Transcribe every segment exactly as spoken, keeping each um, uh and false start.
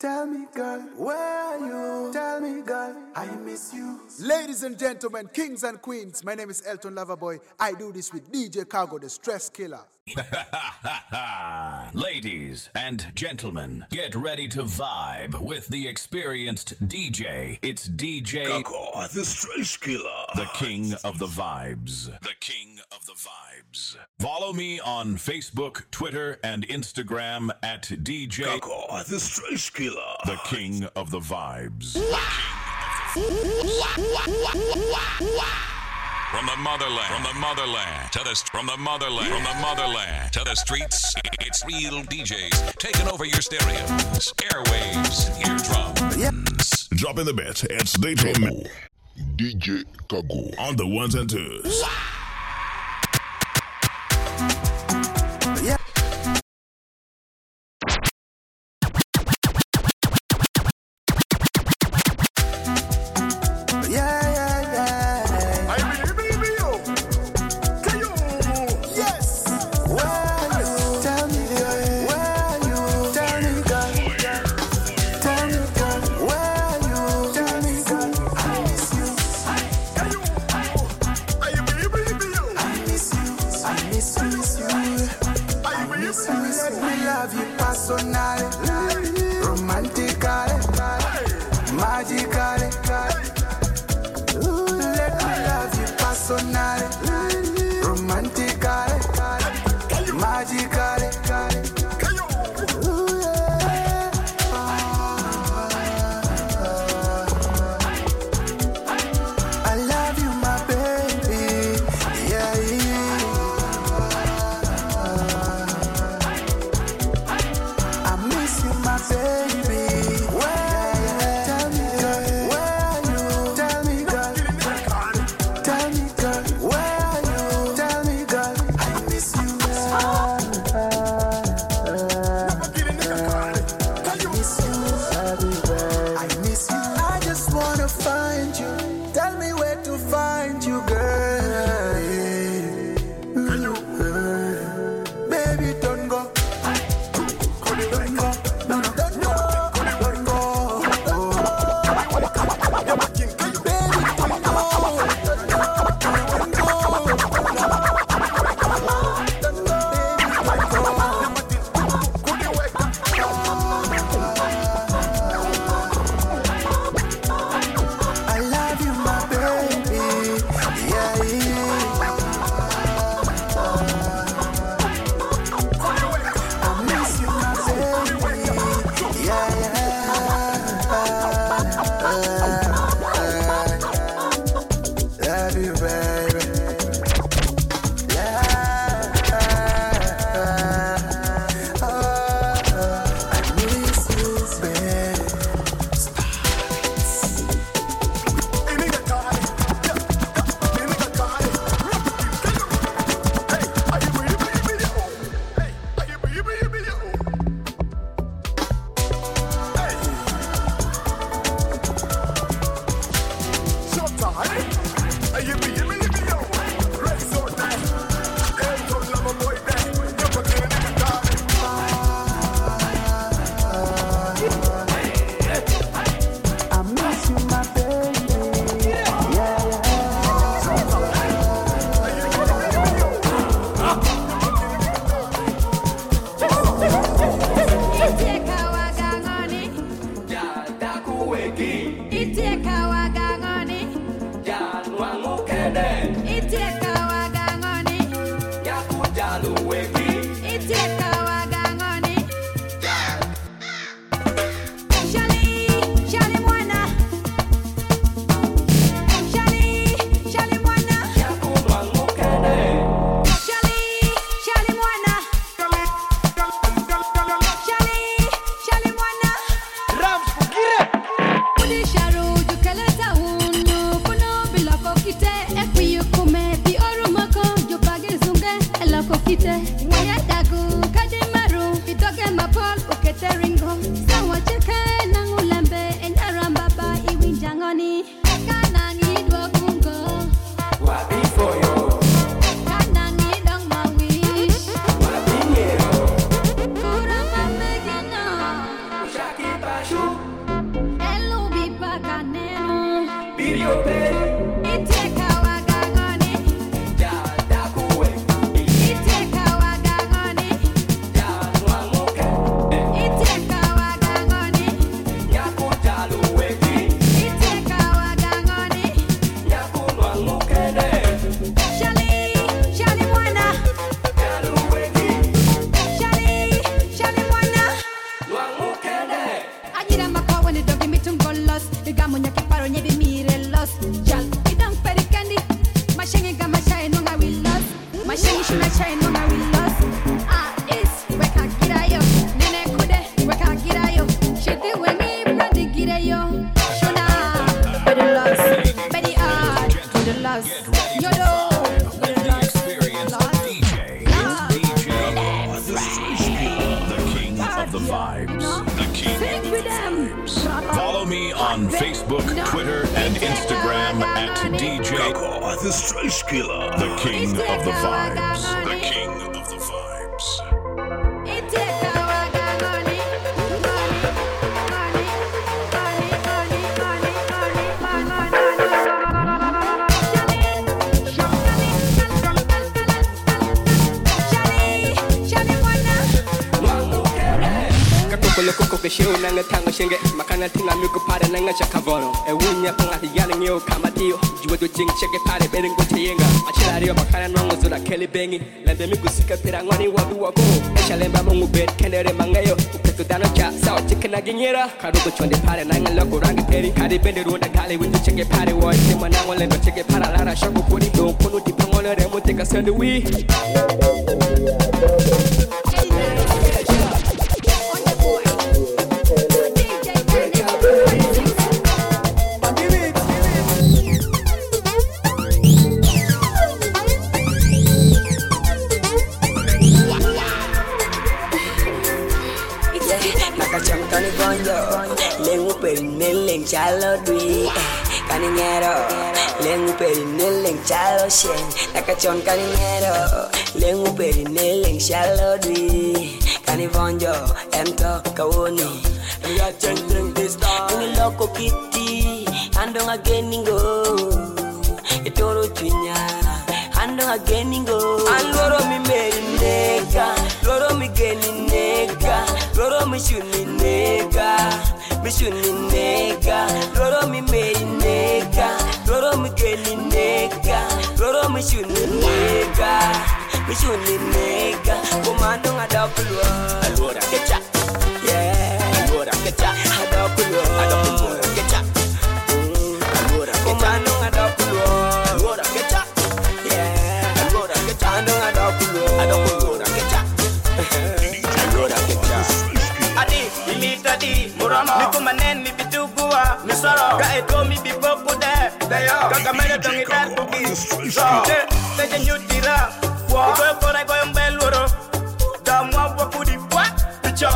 Tell me, girl, where are you? Tell me, girl, I miss you. Ladies and gentlemen, kings and queens, my name is Elton Loverboy. I do this with D J Cargo, the stress killer. Ladies and gentlemen, get ready to vibe with the experienced D J. It's D J Cargo, the stress killer. The king of the vibes. The king of the vibes. Follow me on Facebook, Twitter, and Instagram at D J Cargo, the stress killer. The king of the vibes. From the motherland, from the motherland to the from the motherland, from the motherland to the streets, it's real D Js taking over your stereos, airwaves, eardrums. Yeah. Dropping the beat, it's D J Cargo. D J Cargo on the ones and twos. Yeah. Baby, Follow me on Facebook, Twitter, and Instagram at D J Kago, the Stretch Killer, the King of the Vibes. The King of the Vibes. Koko ke show nanga tanga shenge makana tinga milk pada nanga chakavono e wunya panga yana ngio kamatio juwe do jing cheke pare berengo tienga achirario makana nongo zura keli bengi lembe mi gusika pirangwani wabu wako eshalemba mungu bet kendere mangayo uketo dano cha sawa chikena ginyera karugo chonde pare nanga loko rangi peri kari bende runda kale windu cheke pare wa tema nango lembe cheke para lara shoko puri do kono di pangolo remo teka sendu wi Leng chalo dui caninero lengu perinel leng chalo shen nakachon caninero lengu perinel leng chalo dui canivonjo emto kawoni ya cheng this time ni loco kitty ando ageningo etoro tunya ando ageningo aloro mi merineka loro mi genineka loro mi shunineka Mishuni nega, loro mi meri nega, loro mi geli nega, loro mi shuni nega, mishuni nega, komando ngadakulwa, alora kecha, yeah, alora kecha, adakulwa, adakulwa kecha, alora komando ngadakulwa, alora kecha, yeah, alora kecha, ando ngadakulwa, adakulwa kecha, alora kecha. Adi, imita di, murama, mikumanen mi bitugua, misoro, ka eto mi bipoku de, dayo, kakamera dongi dar bugi, so, te, te jenyutira, wa, koyo kore koyo mbeluro, da mwa wakudi, wa, picho.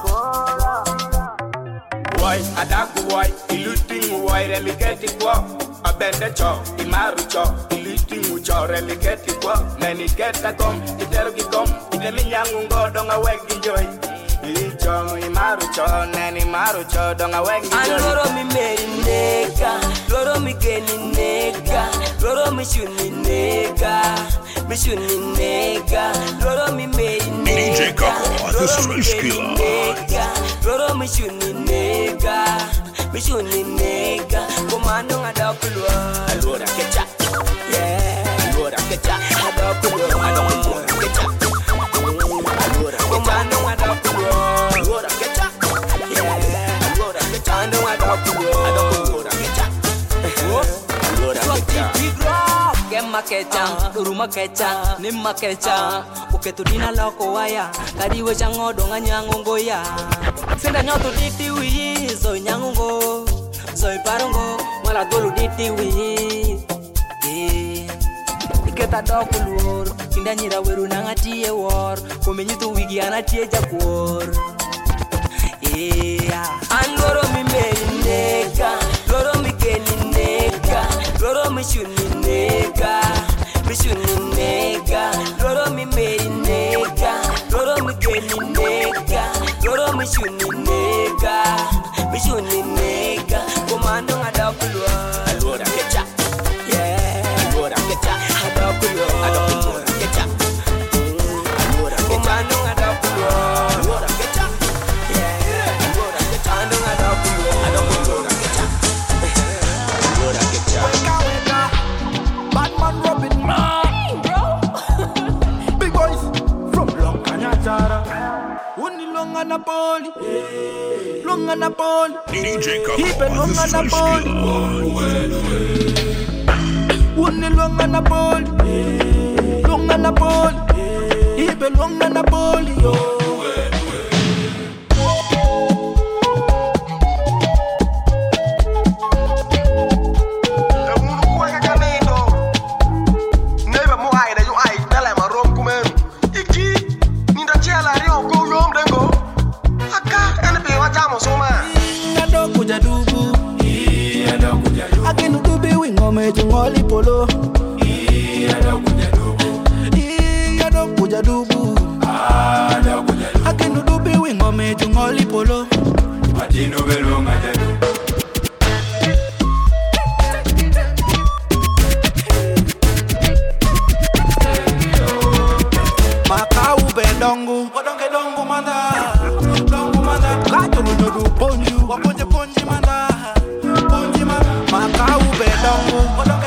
Wai, adaku wai, iluting wai, remiketi kwa, abende cho, imaru cho, iluting cho, remiketi kwa, neni keta kom, iteru kikom, itemi nyangu ngodonga wegi joy. Ichong imaru cho neni maru cho donga wengi aloro mi meri neka loro mi geni neka loro mi shuni neka mi shuni neka loro mi meri neka the Stretch Killer loro mi shuni neka mi shuni neka komando ngadakulwa alora kecha yeah alora kecha adakulwa adakulwa kecha alora komando ngadakulwa alora kecha yeah alora kecha ando ngadakulwa adakulwa kecha alora kecha Kema kecha, duruma kecha, nimma kecha Uketu dina loko waya, kadiwe chango donga nyangongo ya Senda nyoto diti wii, zoi nyangongo Zoi parongo, wala dolu diti wii Iketa doku luor, kinda nyira weru nanga tiye war Kome nyito wigi ana tiye jakuor Andoro mi meri neka, loro mi geni neka Loro mi shuni neka, mi shuni neka Loro mi meri neka, loro mi geni neka Loro mi shuni neka, mi shuni neka Komando ngadakulwa, alora na ball. D J Kago. Ibe longa na Arthur ball. Strice Wuni longa na ball. Longa na ball. Ibe longa na ball yo. Jungoli polo, iya do kuja dubu, iya do kuja dubu, ah do kuja dubu. Akinu dubi wingo me jungoli polo, matino belo ngajadu. Makau bedongu, kodonge dongu manda, dongu manda. Katuru do du ponju, waponje ponji manda, ponji manda. Makau bedongu.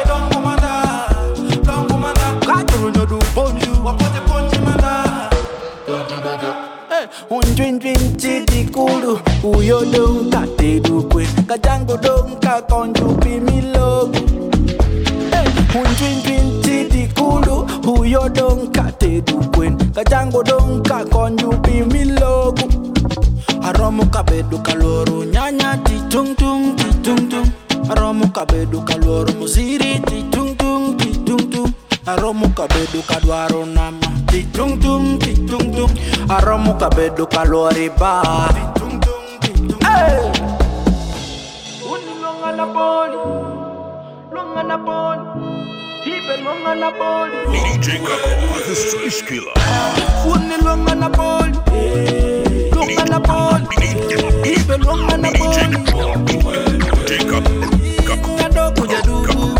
Unjwin jwin chiti kulu Uyo dong ka te dukwe Kajango dong ka konju pimilogu Unjwin jwin chiti kulu Uyo dong ka te dukwe Kajango dong ka konju pimilogu Aromu kabedu kaloru Nyanya ti tung tung ti tung tung Aromu kabedu kaloru Muziri ti tung tung ti tung tung Aromu kabedu kadwaro nama Ti tung tung ti tung tung Aromu kabedu kalori ba Ti tung tung ti tung tung Uni longa na boli Longa na boli Ibe longa na boli D J Kago, the Strice Killer. Uni longa na boli Longa na boli Ibe longa na boli D J Kago. Ado kuja dubu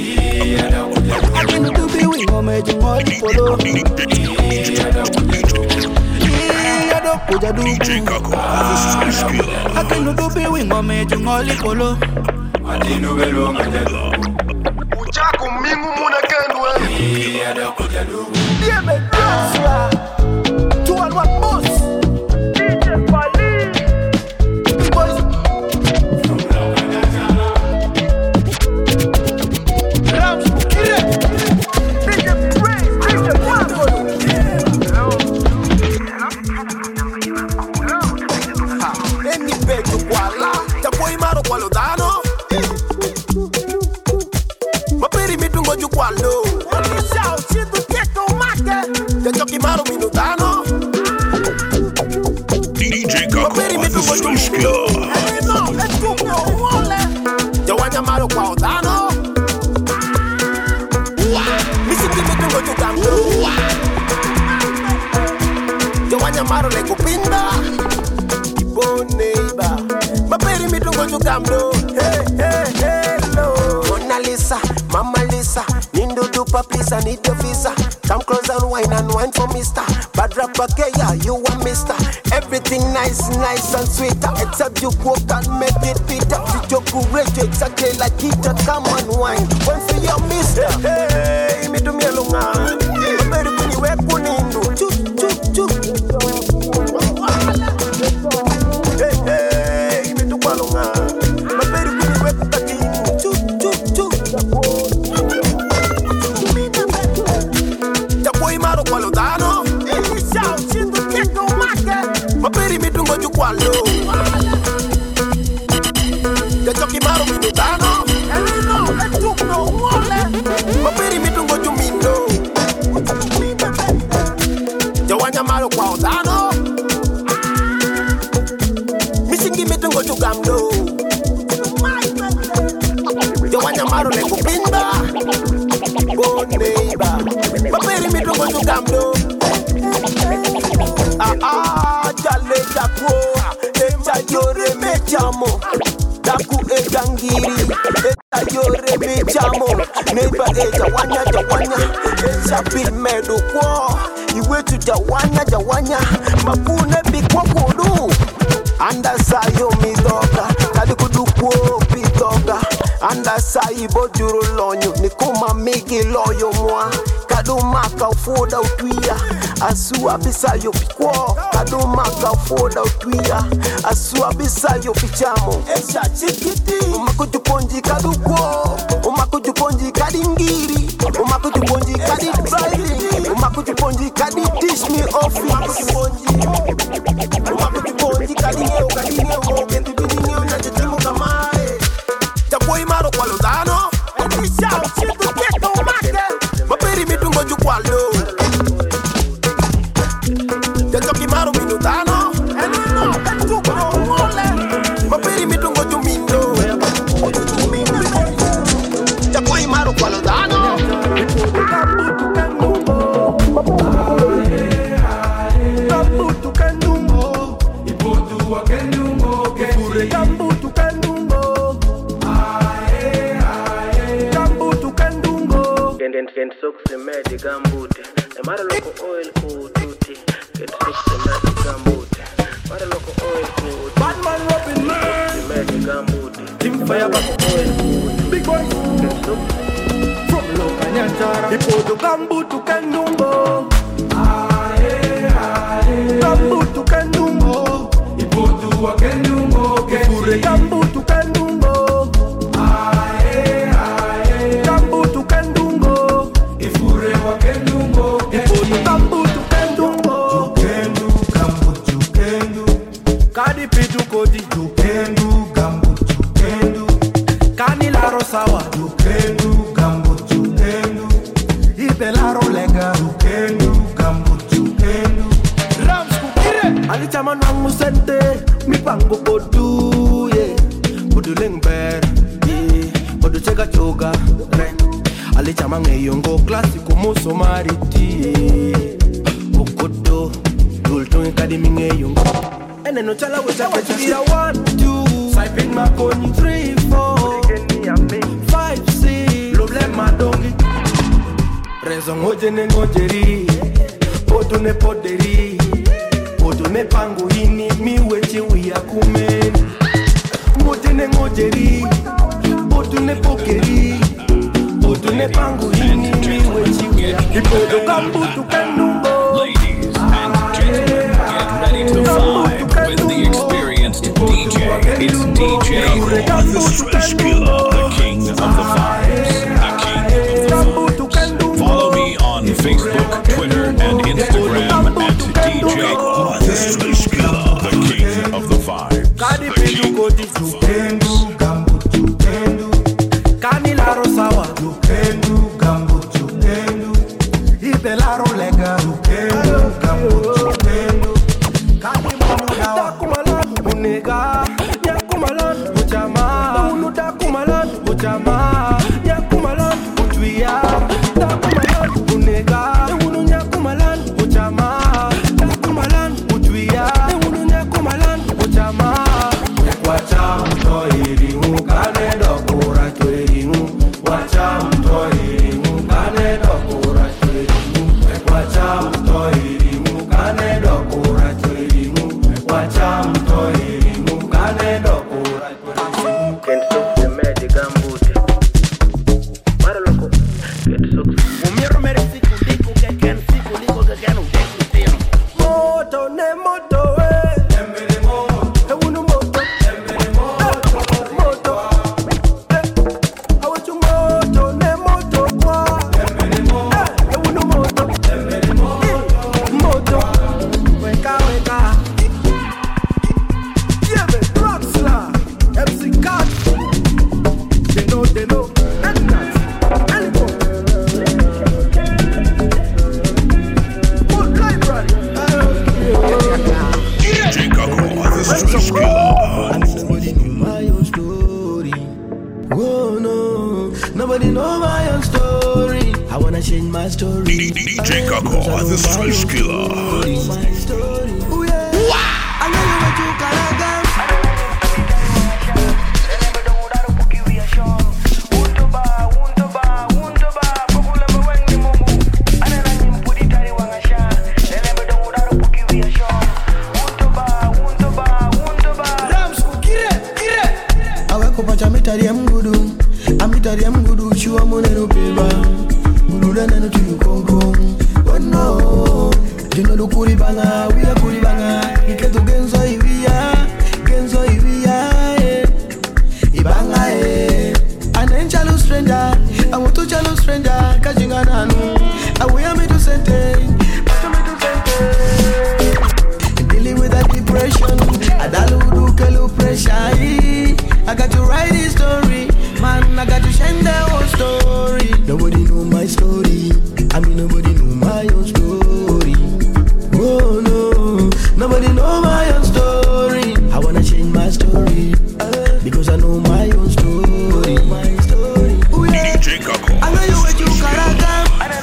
Akinu dubi wingo meji ngoli polo Ado kuja dubu D J Kago, the Strice Killer. Akinu dubi wingo meji ngoli polo Matino belo ngajadu. Uchaku mingu muna kendu Iya do kuja dubu. Yeah me graswa Two and one boss D J Fali Big boys Rams Kire D J Praise D J Mango Eni pecho kwala Chapo imaro kwalo dano Maperi mitungo jukwalo Shao chitu keto mate Chachoki maro minutano D J Kago, the Strice Killer. Jawanya maro kwa odano Misiti mitungo jukamdo Jawanya maro le kupinda Ibo neighbor Maperi mitungo jukamdo Hey, hey, hello Mona Lisa, Mama Lisa Nindo dupa please I need your visa Come close and wine and wine for mister Bad rapper yeah, you a mister Everything nice, nice and sweet Except you walk and make it bitter You joke great, exactly like it Come and wine, one for your mister Hey, hey, me do me a lunga Maperi kuni we kunindu Chuk, chuk, chuk Hey, hey, me do kwa lunga Maperi kuni we kunindu Chuk, chuk, chuk Chapo imaro kwa lodano Shao chitu keto mate Maperi mitungo jukwalo Chachoki maro minutano Elino, etuko, wole Maperi mitungo jumindo Jawanya maro kwa odano Misingi mitungo jugamdo Jawanya maro le kupinda Go neighbor Maperi mitungo jugamdo Ah ah, jale daku Echa yore mechamo Daku egangiri Echa yore mechamo Neighbor eja wanya jawanya Echa bil medu kwa Iwe tu jawanya jawanya Mapune bikwa kudu Anda sayo midoga Kali kudu kwa pitoga Anda sayi bojuru lonyo Nikuma migi loyo mwa Kadomaka ufoda utwia Asua bisalyo pikwo Kadomaka ufoda utwia Asua bisalyo pichamo Esha chikiti Umakujuponji kadukwo Umakujuponji kadingiri Umakujuponji kadi driving Umakujuponji kadi teach me office Umakujuponji kadi ngeo kadi ngeo Kentu bini ngeo na chetimu kamae Chapoi maro kwa lodano Esha chitu keto umake Maperi mitungo jukwalo Jacoki maro minutano Enino kachuko mole Maperi mitungo jumindo Chapoi maro kwa lodano Kambutu kandungo Kambutu kandungo Ipotu wa kandungo Kure kambutu kandungo Kambutu kandungo Kenden kend sokse medi gambuti Emara loko oil kututi Kend sokse medi gambuti Mara loko oil kututi Batman Robin Man Medi gambuti Team fire bako oil kututi Big boy Kend sokse From loka nyantara Ipotu gambutu kandungo Gambutu kandungo Ipotu wa kandungo Kure gambutu kandungo Gambutu kandungo Ifure wa kandungo Ipotu gambutu kandungo Jukendu gambutu jukendu Kadi pitu kodi Jukendu gambutu jukendu Kani laro sawa Jukendu gambutu jukendu Ibe laro lenga Jukendu gambutu jukendu Rams kukire Alichaman wang musente Mipango bodu yeah Bodu lengber yeah Bodu chega choga re Alichaman eyongo Klasiko muso mariti Okodo Dulto ikadimi ngeyongo Ene no chala wecha kachira one, two Saipin makoni three, four Five, six Loble madongi Rezo ngoje ne ngojeri Bodu ne poderi Bodu ne pangu hini miwechi uya kumeni Ngoje ne ngojeri Bodu ne pokeri Bodu ne pangu hini miwechi uya Bodu kambutu kandungo Ladies and gentlemen, get ready to vibe with the experienced D J. It's D J The Stress Killer. the king of the vibes, the king of the vibes. Follow me on Facebook, Twitter, and Instagram at D J The Stress Killer. the king of the vibes. Kadi The pitu king kodi of the vibes. jukendu Gambutu jukendu Kani laro sawa Jukendu gambutu jukendu Ibe laro lega Jukendu gambutu jukendu Kani manu dawa Dakumalan unega Nyakumalan ujama Unu dakumalan ujama Nyakumalan utwia Dakumalan unega Unu nyakumalan ujama Dakumalan utwia Unu nyakumalan ujama Wacha mto irimu kane dokura tuirimu Wacha mto irimu kane dokura tuirimu Wacha mto irimu kane dokura tuirimu Wacha mto irimu kane dokura tuirimu Kent sokse medi gambuti Mara loko Kent sokse Umiro mere siku liku keken siku liku keken udeku tiyo Moto ne moto eh Embele moto Ewunu moto Embele moto Moto Eh Awachu moto ne moto kwa Embele moto Ewunu moto Embele moto Moto Weka weka Yebe Rockstar M C Cat They know they know Ednas Elko Full library D J Kago. The Stress Killer. Nobody know my own story. Oh no, nobody know my own story. I wanna change my story. D J Kago. The Stress Killer. My story. Ooh, yeah. I know you want to Kalaga. Aweko pacha mitari ya mgudu Amitari ya mgudu Chua monero peba Guluda nanu to you kong kong. Oh no, you know the kuri banga, we are kuri banga. Ike to genzo ivia, genzo ivia, ibanga eh. An angel stranger, I want to chalo stranger, catching an anu. I will me to sente, dealing with that depression. I dalu kelu pressure. I got to write this story, man. I got to share the whole story. Nobody know my story. I mean nobody know my own story. Oh no, nobody know my own story. I wanna change my story uh, because I know my own story. My story. Ooh, yeah. D J Kako. I know you what you karaka.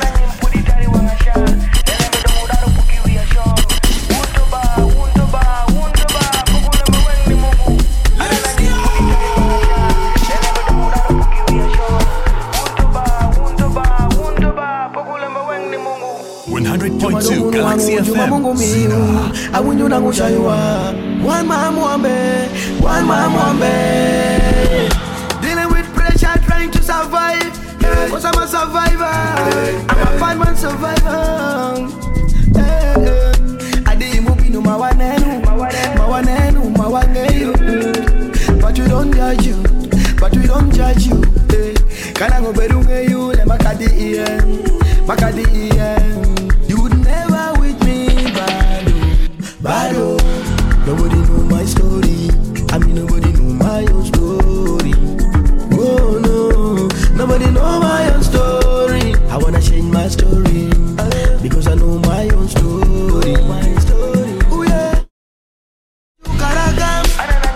one hundred point two Galaxy F M. I want you to one man, one man, one man, one man. Dealing with pressure, trying to survive. Cause I'm a survivor. I'm a five man survivor. I didn't move into my one and my one and my one and but we don't judge you. But we don't judge you. Can I go better you? Let me cut the ear. Makadi yeah. You would never with me, Bado, Bado. Nobody know my story. I mean nobody know my own story. Oh no, nobody know my own story. I wanna change my story uh, because I know my own story. My story. Oh yeah. You gotta come.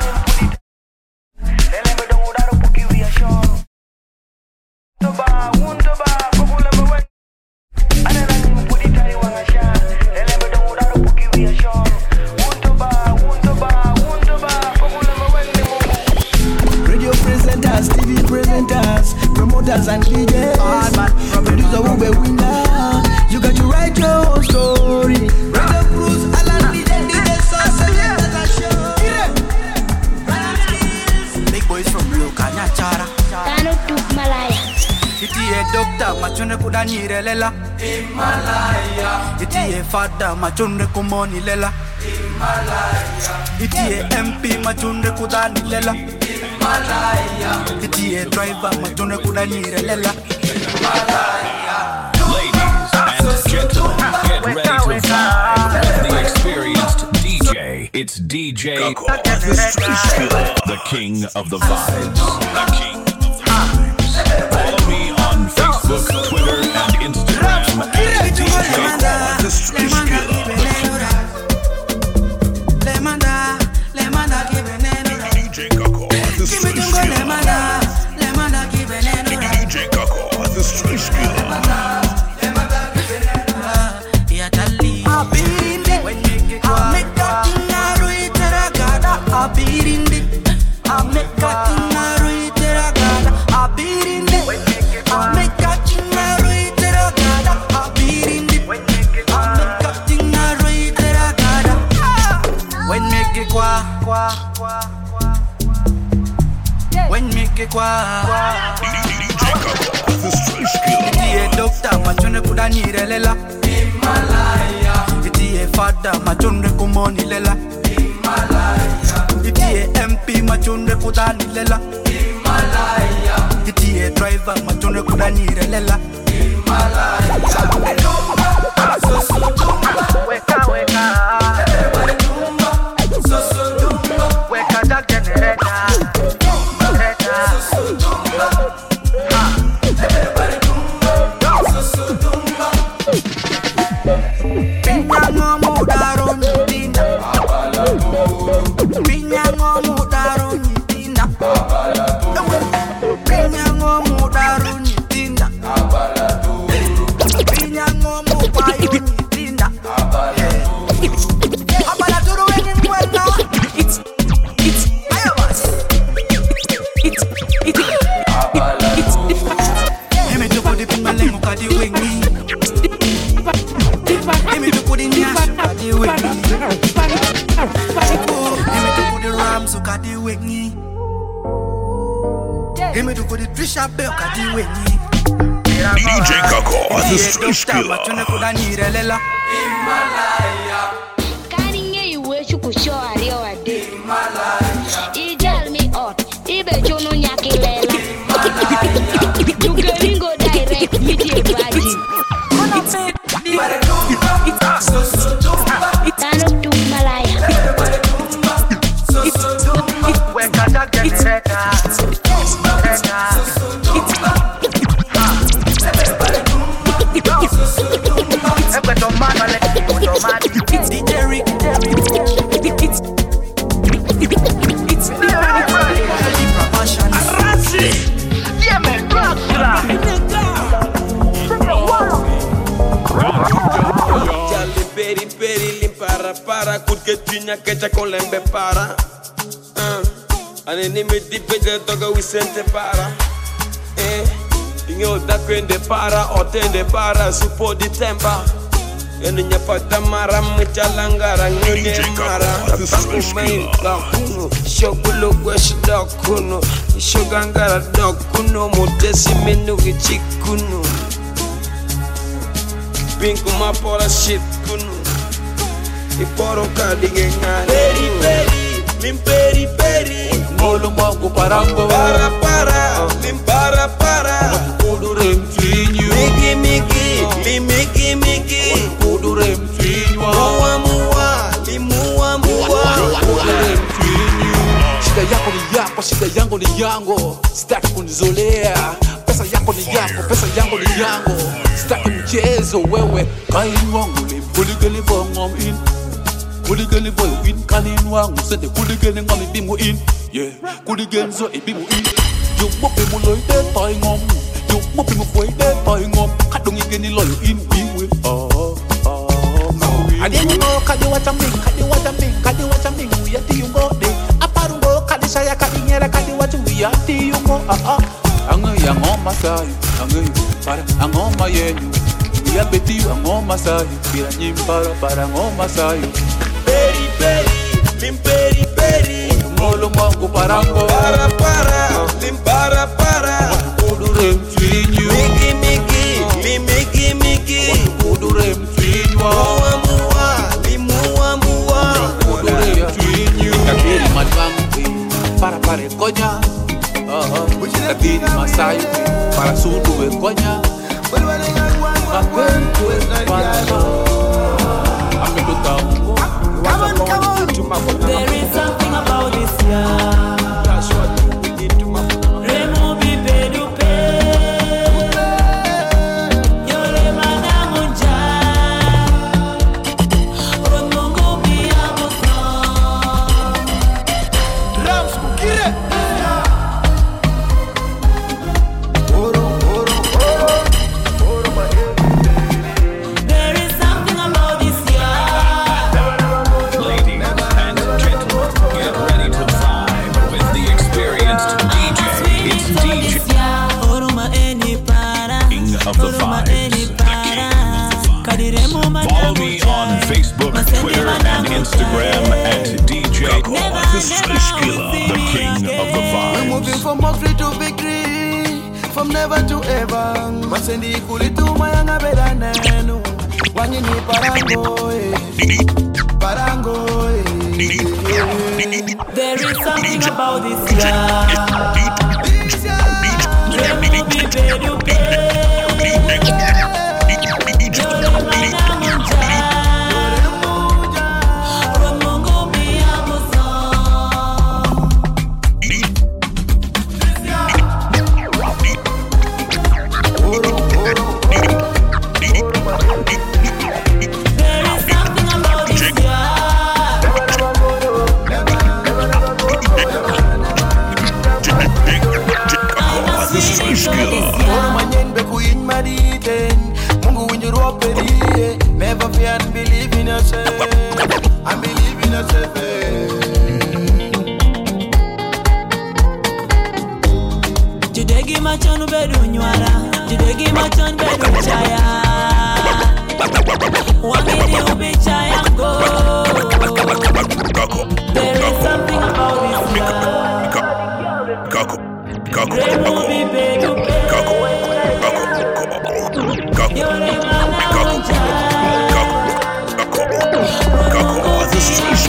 Radio presenters, T V presenters, promoters and D Js. Hard man, producer who be winner. You got to write your own story. Radio Cruz, Alan, D J, D J, Sauce, and big boys from Blue Kanyachara. Tano Tuk Malaya. Iti e doctor, machone kudanyire lela. Himalaya. Iti e father, machone kumoni lela. Himalaya. Iti e M P, machone kudani lela. Himalaya. Iti e driver, machone kudanyire lela. Himalaya. Ladies and gentlemen, get ready to vibe with the experienced D J. It's D J Kako, the street killer. the king of the vibes. The king of the vibes. Follow me on Facebook, Twitter, and Instagram at D J Kako, The street killer. D J Kako, the street killer. D J Kako, the street killer. When make it qua, D J Kako, the street killer. iti e doctor, machone kudanyire lela. Himalaya. Iti e father, machone kumoni lela. Himalaya. Iti e M P, machone kudani lela. Himalaya. Iti e driver, machone kudanyire lela. Himalaya. So so dumba, weka weka. So so dumba, weka jack generator. Give me to put the Trisha Bell, got the way. D J Kako, the street killer. Kani you wish you could show a real day. He tell me out. He bet you no nyakilela. You can go direct with your body. Tano to Malaya. When Kaja gets better. It's D J Rick, it's it's Arasi, yeah man, Jale peri peri limpara para kutke tunya kecha kolembe para. Ane me di pete toga wisente para. Eh, inyo da kwende para otende para supo di tempa. Ene nyapata mara mchalangara ngene mara Taku main kakuno Shokulu kwesh dokuno Shogangara dokuno Mutesi menu gichikuno Pinku mapora shit kuno Iporo kadige ngane Peri peri, limperi peri Molo mwangu parango Para para, limpara para Kudure mfinyu Miki miki, limiki miki Kudure mfinyu Muwa muwa, limuwa muwa Kudure mfinyu Shida yako ni yako, shida yangu ni yangu Sitaki kunizolea Pesa yako ni yako, pesa yangu ni yangu Sitaki mchezo wewe Kain wangu limpuligeli vongom in Kuligeli voyo in kanin wangu Sende kuligeli ngami bimu in Yeah, kuligeli zo e bimu in Yung mopi mo loy de toy ngom Yung mopi mo foy de toy ngom Kadong igeni loyo in we will Oh, oh, no Adeni mo kadi wachaming, kadi wachaming, kadi wachaming Uyati yung go de Aparungo kadi saya kadi nyera kadi wachu Uyati yung go ah ah Angay angoma sayo, angay para angoma yenyu Uya betiu angoma sayo Pira nyimpara para angoma sayo Peri peri, limperi peri Molo mwangu parango Para para, limpara para Kudure mfinyu Miki miki, limiki miki Kudure mfinyu Muwa muwa, limuwa muwa Kudure mfinyu Kakiri madwangu Para pare konya Kakiri masayu Para sudu we konya Kakwentu para Ame dutamu Come on, come on. There is something about this year. That's what we need to map. Remove the pedupe. Yole manamunja. Romungu biya muso. Rams kukire. There is something about this year. Ladies and gentlemen, get ready to vibe with the experienced D J. It's D J King of the Vibes, the King of the Vibes. Follow me on Facebook, Twitter, and Instagram at D J Kako, the street killer, the King of the We're moving Vibes. from victory to victory, from never to ever. Masendi kulitu mayanga bedanenu, wanyini parango, eh. parango. eh. There is something about this year. Remove the pedupe. Yole manamunja. Romungu biya muso. There is something about this year. The street killer. Oro manyen beku in maditen, Mungu winjuru operi. Never fear and believe in yourself, and believe in yourself. eh. Jidegi machon bedu nywara. Jidegi machon bedu chaya. Wangini ubi chaya go. Kako, There is something about this year. Kako, Kako, Remove the pedupe. Kako, Kako,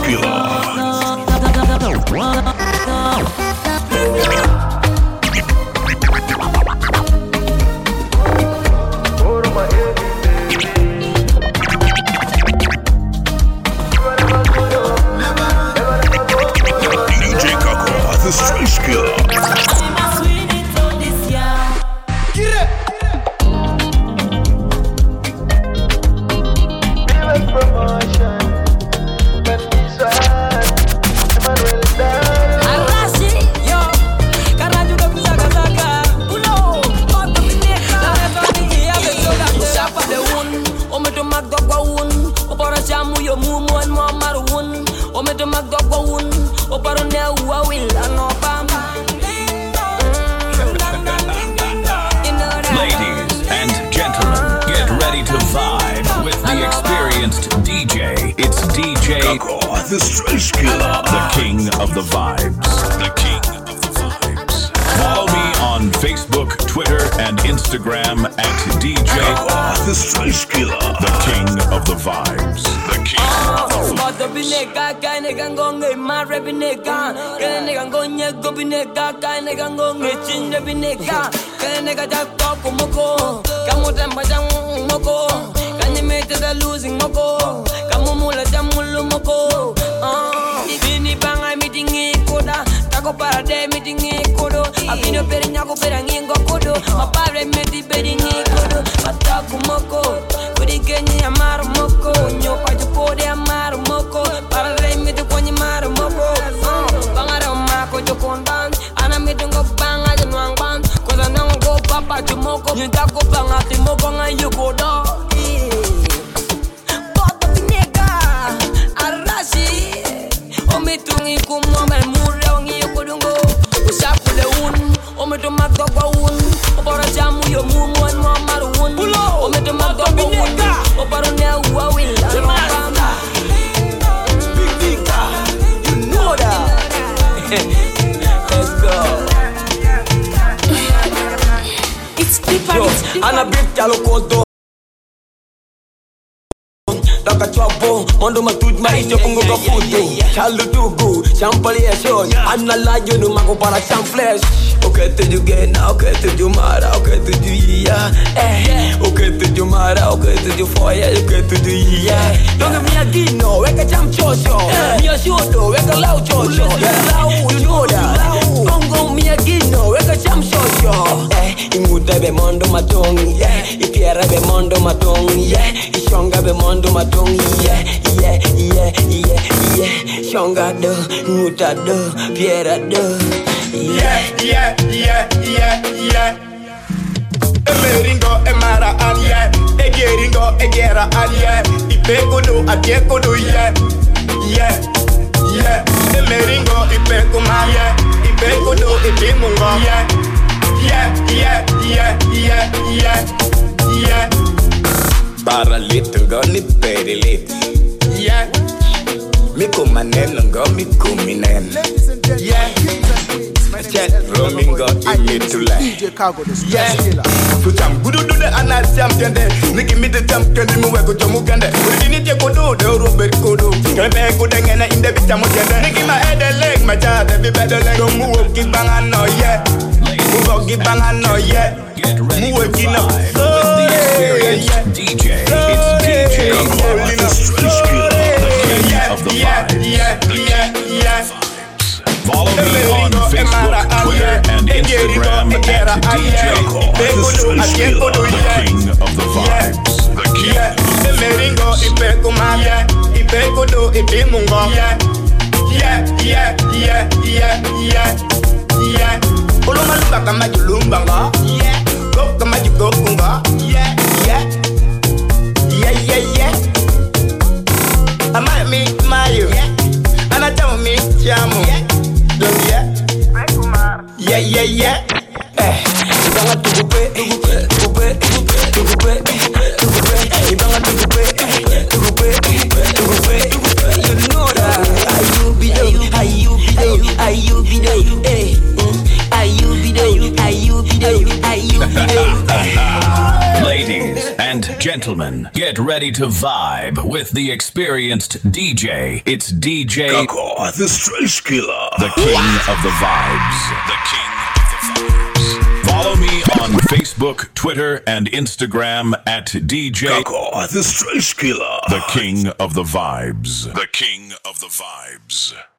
The Street Killer, the king of the vibes. The king of the vibes. Follow me on Facebook, Twitter, and Instagram at D J The Street Killer, the king of the vibes. The king of the moko ah bini banga meeting ikoda tako para de meeting ikodo abino pere nyako pere ngingo kodo mapare meti pere ngikodo patako moko kodi kenyi amar moko nyopa jupode amar moko para de meti konyi mar moko ah banga mako jokondan ana metungo banga janwang ban koza nango papa jumoko nyitako banga timoko ngayugo do Omitungi kumoma mura wangi yokodungo usapule un ometo magogwa un opara jamu yo mumu an mamaru un ometo magogwa un opara ne uwa willa big vika you know that let's go it's people ana big talo kodo Daka trouble, mondo matut ma ito pungo ka puto. Chalo tugu, champali esyon. Anna la yo no mago para cham flesh. Okay to you get now, okay to you mara, okay to you yeah. Eh, okay to you mara, okay to you foya, okay to you yeah. Don't give me a dino, we ka cham chocho. Me a shoto, we ka lau chocho. You know that. Don't go me a dino, we ka cham chocho. Eh, imuta be mondo matongi, yeah. Ipiera be mondo matongi, yeah. Ishonga be mondo matongi. Yeah, yeah, yeah, yeah, yeah. Shonga do, Nuta do, Piera do. Yeah, yeah, yeah, yeah, yeah. Emeringo, Emara, and yeah. Egeringo, Egera, and yeah. Ipeko do, Apeko do, yeah. Yeah, yeah. Emeringo, Ipeko, ma, yeah. Ipeko do, Ipimungo, yeah. Yeah, yeah, yeah, yeah, yeah, yeah. Para little go ni peri lit. Yeah. Miku manen go miku minen. Yeah. Chat roaming go imitula. D J Cargo, the Street Yeah. Killer. Futam gudu do the ana champion de. Niki mi the champion di mu wego jomu kende. Uri ni te kodo de Robert kodo. Kebe ko de ngena inde bi chamo kende. Niki ma head leg ma cha de bi better leg. Don't move ki banga no yeah. Move ki banga no yeah. Move ki no. The experienced D J, it's D J Cargo, the Street Killer, the king of the vibes. Follow me on Facebook, Twitter, and Instagram at D J Cargo, the Street Killer, the king of the vibes. The king of the Yeah, yeah, yeah. Eh, ibanga tukupe, tukupe, tukupe, tukupe, tukupe. Ibanga tukupe, tukupe, tukupe, tukupe. You know that. I you be there, I you be there, I you be there. Eh, I you be there, I you be there, I you be there. Ladies and gentlemen. gentlemen, get ready to vibe with the experienced D J. It's D J Kako, the Stress Killer. The king of the vibes. The king of the vibes. Follow me on Facebook, Twitter, and Instagram at D J Kako, the Stress Killer. The king of the vibes. The king of the vibes.